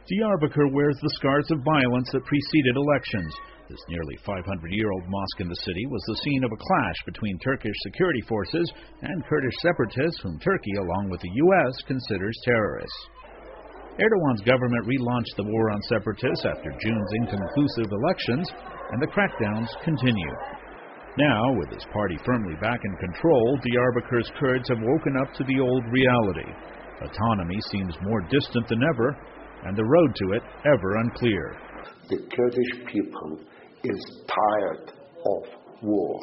Diyarbakir wears the scars of violence that preceded elections. This nearly 500-year-old mosque in the city was the scene of a clash between Turkish security forces and Kurdish separatists whom Turkey, along with the U.S., considers terrorists. Erdogan's government relaunched the war on separatists after June's inconclusive elections, and the crackdowns continue. Now, with his party firmly back in control, Diyarbakir's Kurds have woken up to the old reality. Autonomy seems more distant than ever, and the road to it ever unclear. The Kurdish people is tired of war,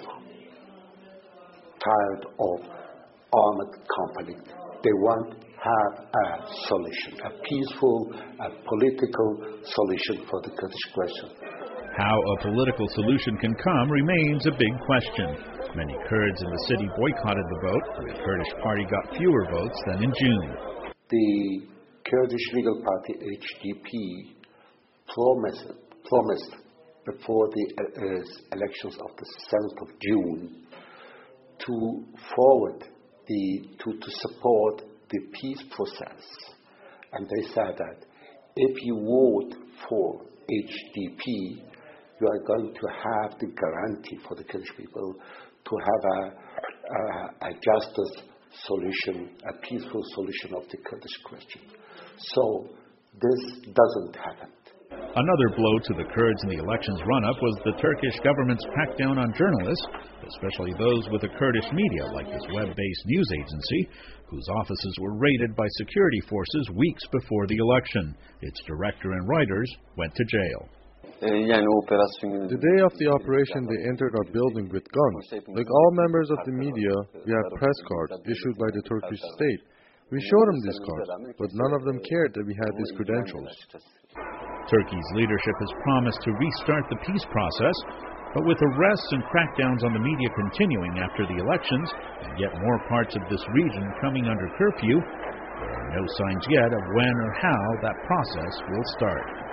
tired of armed conflict. They want to have a solution, a peaceful, a political solution for the Kurdish question. How a political solution can come remains a big question. Many Kurds in the city boycotted the vote, and the Kurdish party got fewer votes than in June. The Kurdish legal party HDP promised before the elections of the 7th of June to support the peace process. And they said that if you vote for HDP, you are going to have the guarantee for the Kurdish people to have a justice solution, a peaceful solution of the Kurdish question. So this doesn't happen. Another blow to the Kurds in the elections run-up was the Turkish government's crackdown on journalists, especially those with a Kurdish media like this web-based news agency, whose offices were raided by security forces weeks before the election. Its director and writers went to jail. The day of the operation, they entered our building with guns. Like all members of the media, we have press cards issued by the Turkish state. We showed them these cards, but none of them cared that we had these credentials. Turkey's leadership has promised to restart the peace process, but with arrests and crackdowns on the media continuing after the elections, and yet more parts of this region coming under curfew, there are no signs yet of when or how that process will start.